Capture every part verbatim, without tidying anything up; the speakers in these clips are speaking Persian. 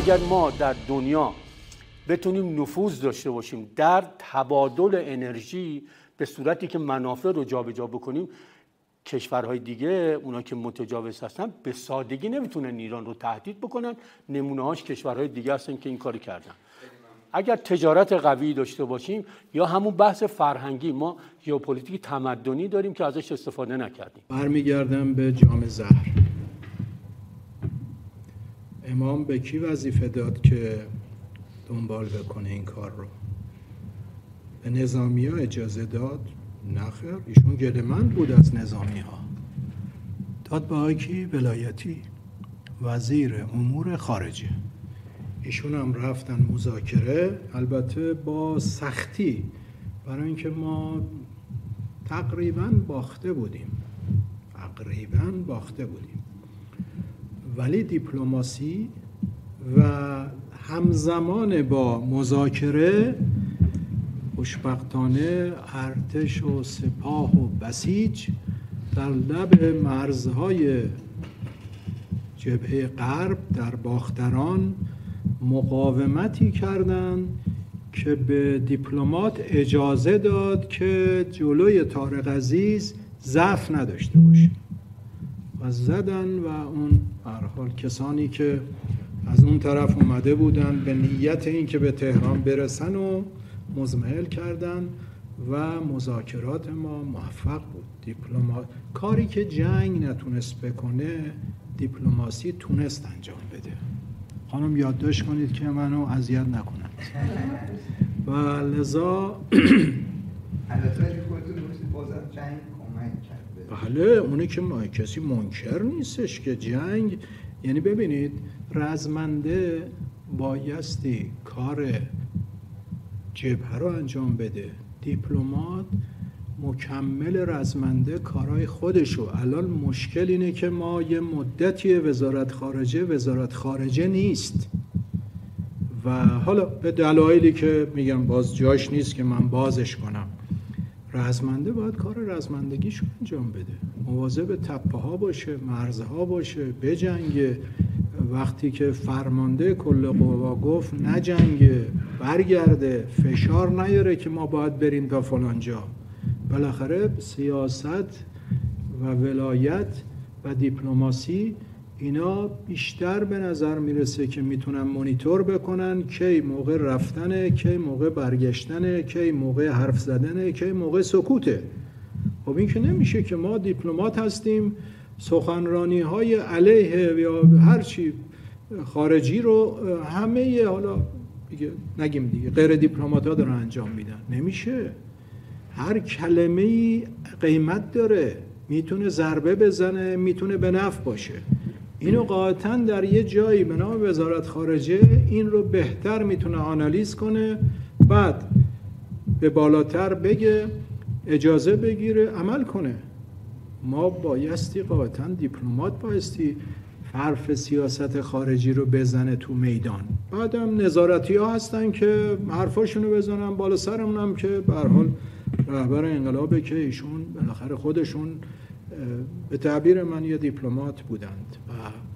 اگر ما در دنیا بتونیم نفوذ داشته باشیم در تبادل انرژی به صورتی که منافع رو جابجا بکنیم، کشورهای دیگه اونا که متجاوز هستن به سادگی نمیتونن ایران رو تهدید بکنن. نمونه هاش کشورهای دیگه هستن که این کاری کردن. اگر تجارت قوی داشته باشیم یا همون بحث فرهنگی، ما ژئوپلیتیک تمدنی داریم که ازش استفاده نکردیم. برمیگردم به جام زهر. امام به کی وظیفه داد که دنبال بکنه این کار رو؟ به نظامی ها اجازه داد؟ نخیر، ایشون گله‌مند بود از نظامی ها. داد به آقای کی؟ ولایتی، وزیر امور خارجه. ایشون هم رفتن مذاکره، البته با سختی، برای اینکه ما تقریباً باخته بودیم تقریباً باخته بودیم ولی دیپلماسی و همزمان با مذاکره خوشبختانه ارتش و سپاه و بسیج در لب مرزهای جبهه غرب در باختران مقاومتی کردند که به دیپلمات اجازه داد که جلوی طارق عزیز ضعف نداشته باشه و زدن و اون به هر حال کسانی که از اون طرف اومده بودن به نیت این که به تهران برسن و مزمحل کردن و مذاکرات ما موفق بود. دیپلمات کاری که جنگ نتونست بکنه دیپلماسی تونست انجام بده. خانم یادداشت کنید که منو اذیت نکنند. و لذا بله اونی که ما کسی منکر نیستش که جنگ، یعنی ببینید رزمنده بایستی کار جبهه رو انجام بده، دیپلمات مکمل رزمنده کارهای خودشو. الان مشکل اینه که ما یه مدتی وزارت خارجه وزارت خارجه نیست و حالا به دلایلی که میگم باز جاش نیست که من بازش کنم، رزمنده باید کار رزمندگیشو انجام بده، مواظب تپه ها باشه، مرزها باشه، بجنگه. وقتی که فرمانده کل قوا گفت نجنگه، برگرده، فشار نیاره که ما باید بریم تا فلان جا. بالاخره سیاست و ولایت و دیپلماسی اینا بیشتر به نظر میرسه که میتونن مانیتور بکنن کی موقع رفتنه، کی موقع برگشتنه، کی موقع حرف زدنه، کی موقع سکوته. خب این که نمیشه که ما دیپلمات هستیم، سخنرانی های علیه یا هر چی خارجی رو همه حالا دیگه نگیم دیگه غیر دیپلمات ها دارن انجام میدن. نمیشه. هر کلمه‌ای قیمت داره، میتونه ضربه بزنه، میتونه به نفع باشه. اینو قاطعاً در یه جایی به نام وزارت خارجه این رو بهتر میتونه آنالیز کنه، بعد به بالاتر بگه، اجازه بگیره، عمل کنه. ما بایستی قاطعاً دیپلمات بایستی حرف سیاست خارجی رو بزنه تو میدان. بعدم نظارتی ها هستن که حرفاشونو بزنن بالا سرمون، هم که به هر حال رهبر انقلابه که ایشون بالاخره خودشون به تعبیر من یه دیپلمات بودند و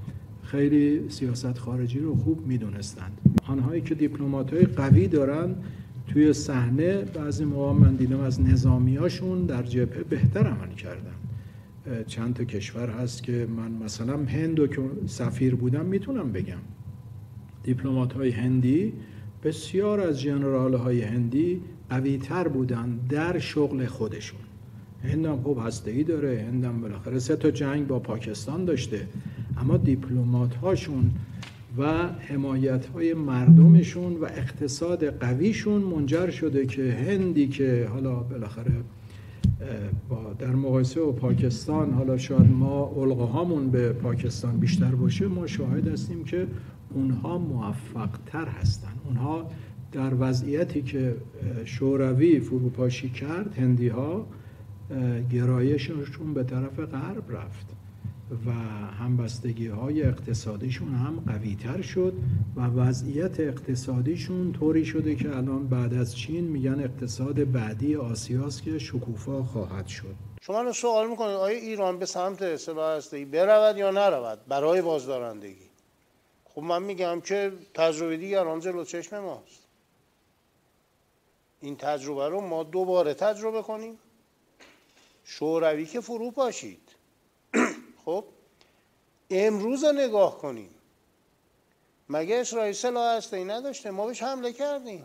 خیلی سیاست خارجی رو خوب میدونستند. آنهایی که دیپلمات‌های قوی دارن توی صحنه بعضی موقع من دیدم از نظامیاشون در جبهه بهتر عمل کردن. چند تا کشور هست که من مثلا هندو که سفیر بودم میتونم بگم دیپلمات‌های هندی بسیار از ژنرال‌های هندی قوی‌تر بودن در شغل خودشون. هندم خوب هسته‌ای داره، هندم بالاخره سه تا جنگ با پاکستان داشته، اما دیپلمات هاشون و حمایت های مردمشون و اقتصاد قویشون منجر شده که هندی که حالا بالاخره با در مقایسه با پاکستان حالا شاید ما علقه‌هامون به پاکستان بیشتر باشه، ما شاهد هستیم که اونها موفق تر هستن. اونها در وضعیتی که شوروی فروپاشی کرد، هندی ها گرایششون به طرف غرب رفت و همبستگی های اقتصادیشون هم قوی تر شد و وضعیت اقتصادیشون طوری شده که الان بعد از چین میگن اقتصاد بعدی آسیاست که شکوفا خواهد شد. شما رو سوال میکنید آیا ایران به سمت سلاح هسته‌ای برود یا نرود برای بازدارندگی؟ خب من میگم که تجربه دیگران جلو چشم ماست. این تجربه رو ما دوباره تجربه کنیم. شوروی که فرو پاشید، خب امروز رو نگاه کنیم، مگه اسرائیل سلاح هسته‌ای نداشته؟ ما بهش حمله کردیم.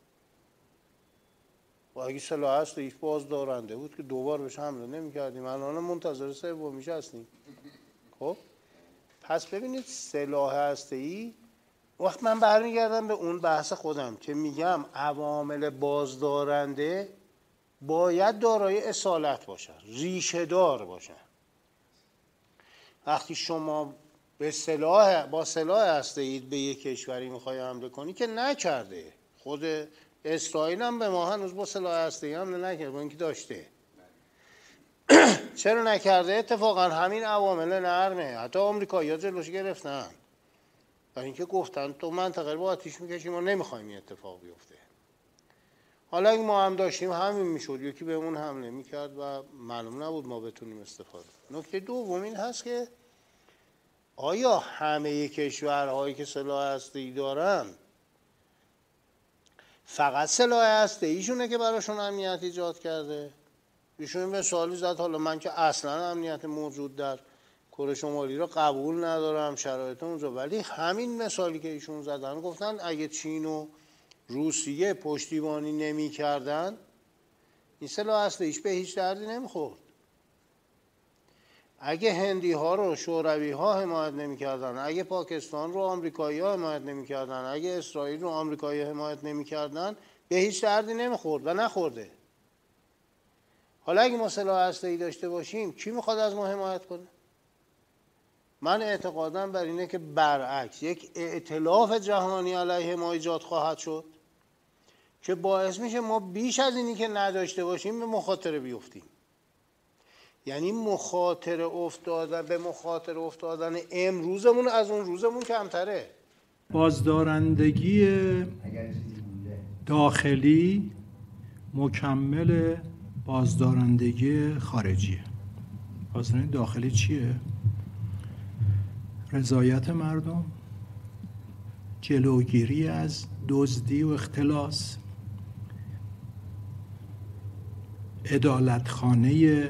و اگه سلاح هسته‌ایش بازدارنده بود که دوبار بهش حمله نمی کردیم، الان منتظر سومیش هستیم. خب پس ببینید سلاح هسته‌ای، وقت من برمیگردم به اون بحث خودم که میگم عوامل بازدارنده باید دارای اصالت باشن، ریشه دار باشن. وقتی شما به سلاح با سلاح هسته‌ای به یک کشوری میخوای حمله کنی که نکرده، خود اسرائیل هم به ما هنوز با سلاح هسته‌ای حمله نکرده، با اینکه داشته. چرا نکرده؟ اتفاقا همین عوامل نرمه. حتی آمریکایی‌ها جلوش گرفتن، برای اینکه گفتن تو منطقه رو با آتیش میکشیم و نمیخوایم این اتفاق بیفته. حالا اگه ما هم داشتیم همین میشد، یکی بهمون حمله میکرد و معلوم نبود ما بتونیم استفاده. نکته دوم این هست که آیا همه کشورهایی که سلاح هسته‌ای دارن فقط سلاح هسته‌ایشونه که براشون امنیت ایجاد کرده؟ ایشون این مثالی زد، حالا من که اصلا امنیت موجود در کره شمالی رو قبول ندارم، شرایط اونجا، ولی همین مثالی که ایشون زدن گفتن اگه چین و روسیه پشتیبانی نمی کردن این سلاح هسته‌ایش به هیچ دردی نمیخورد. اگه هندی ها رو شوروی ها حمایت نمی کردن، اگه پاکستان رو آمریکایی ها حمایت نمی کردن، اگه اسرائیل رو آمریکایی حمایت نمی کردن، به هیچ دردی نمیخورد و نخورده. حالا اگه ما سلاح هسته‌ای داشته باشیم کی میخواد از ما حمایت کنه؟ من اعتقادم بر اینه که برعکس یک ائتلاف جهانی علیه ما ایجاد خواهد شد که باعث میشه ما بیش از اینی که نداشته باشیم به مخاطره بیفتیم. یعنی مخاطره افتادن به مخاطره افتادن امروزمون از اون روزمون کمتره. بازدارندگی داخلی مکمل بازدارندگی خارجیه. بازدارندگی داخلی چیه؟ رضایت مردم، جلوگیری از دزدی و اختلاس، عدالتخانه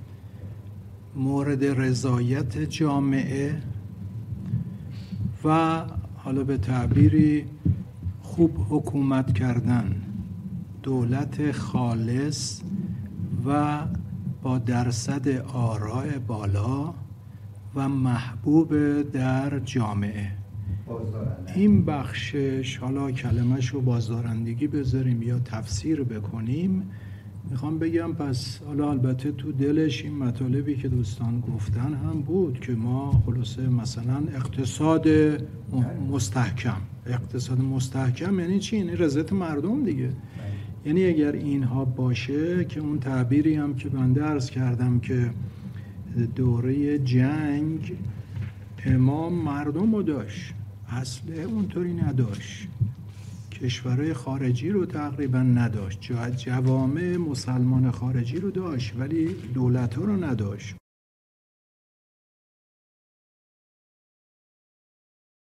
مورد رضایت جامعه و حالا به تعبیری خوب حکومت کردن، دولت خالص و با درصد آراء بالا و محبوب در جامعه. این بخشش، حالا کلمه‌ش رو بازدارندگی بذاریم یا تفسیر بکنیم، میخوام بگم پس حالا البته تو دلش این مطالبی که دوستان گفتن هم بود که ما خلاصه مثلا اقتصاد مستحکم، اقتصاد مستحکم یعنی چی؟ یعنی رضایت مردم دیگه. یعنی اگر اینها باشه که اون تعبیری هم که بنده عرض کردم که دوره جنگ امام مردم رو داشت، اصله اونطوری نداشت، کشورهای خارجی رو تقریبا نداشت، جوامع مسلمان خارجی رو داشت ولی دولت ها رو نداشت.